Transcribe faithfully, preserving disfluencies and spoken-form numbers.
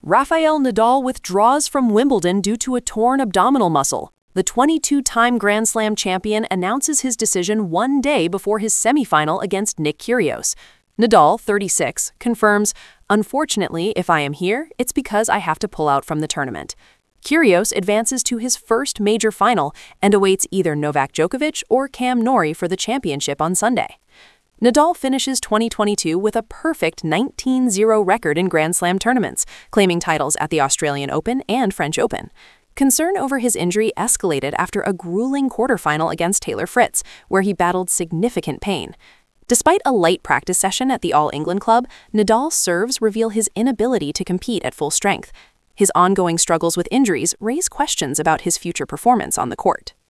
Rafael Nadal withdraws from Wimbledon due to a torn abdominal muscle. The twenty-two-time Grand Slam champion announces his decision one day before his semifinal against Nick Kyrgios. Nadal, thirty-six, confirms, "Unfortunately, if I am here, it's because I have to pull out from the tournament." Kyrgios advances to his first major final and awaits either Novak Djokovic or Cam Norrie for the championship on Sunday. Nadal finishes twenty twenty-two with a perfect nineteen oh record in Grand Slam tournaments, claiming titles at the Australian Open and French Open. Concern over his injury escalated after a grueling quarterfinal against Taylor Fritz, where he battled significant pain. Despite a light practice session at the All England Club, Nadal's serves reveal his inability to compete at full strength. His ongoing struggles with injuries raise questions about his future performance on the court.